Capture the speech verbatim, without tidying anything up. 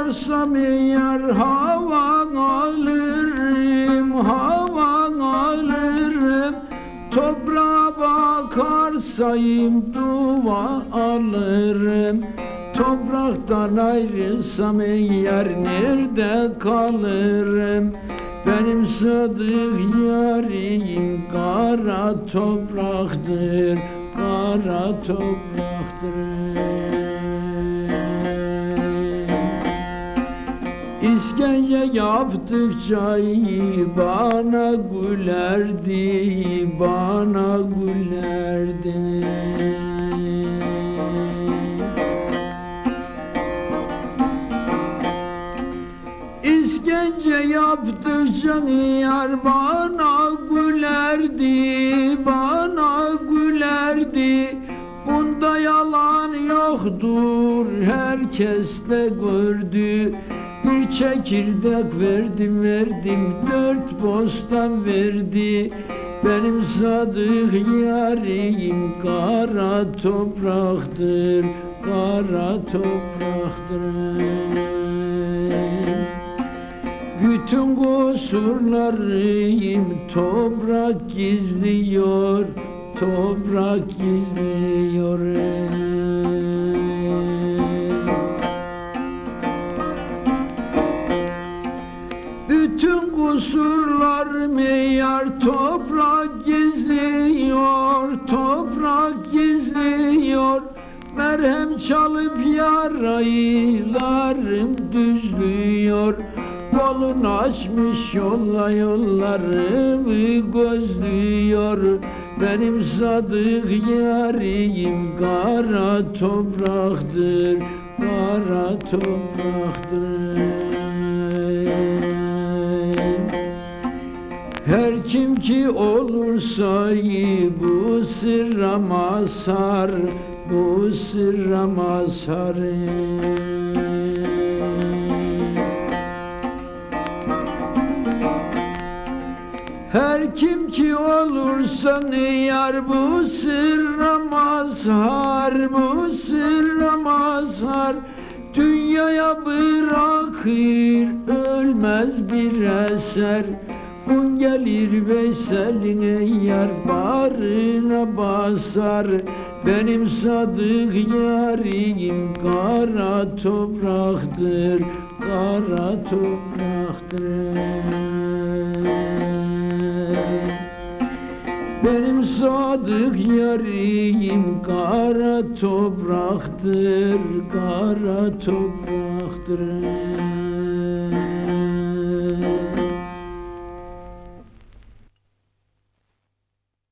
bakarsam eğer havan alırım, havan alırım. Toprağa bakarsayım dua alırım. Topraktan ayrılsam eğer nerede kalırım? Benim sadık yarim kara topraktır, kara topraktır. İşkence yaptıkça bana gülerdi, bana gülerdi. İşkence yaptıkça yar bana gülerdi, bana gülerdi. Bunda yalan yoktur, herkes de gördü. Bir çekirdek verdim verdim, dört bostan verdi. Benim sadık yarim kara topraktır, kara topraktır. Bütün kusurlarım toprak gizliyor, toprak gizliyor. Bütün kusurlarımı yar toprak gizliyor, toprak gizliyor. Merhem çalıp yaraylarım düzlüyor. Kolunu açmış yolla yollarımı gözlüyor. Benim sadık yarim kara topraktır, kara topraktır. Her kim ki olursa bu sırra mazhar, bu sırra mazhar. Her kim ki olursa yar bu sırra mazhar, bu sırra mazhar. Dünyaya bırakır ölmez bir eser. Gün gelir Veysel'ine yar bağrına basar. Benim sadık yarim kara topraktır, kara topraktır. Benim sadık yarim kara topraktır, kara topraktır.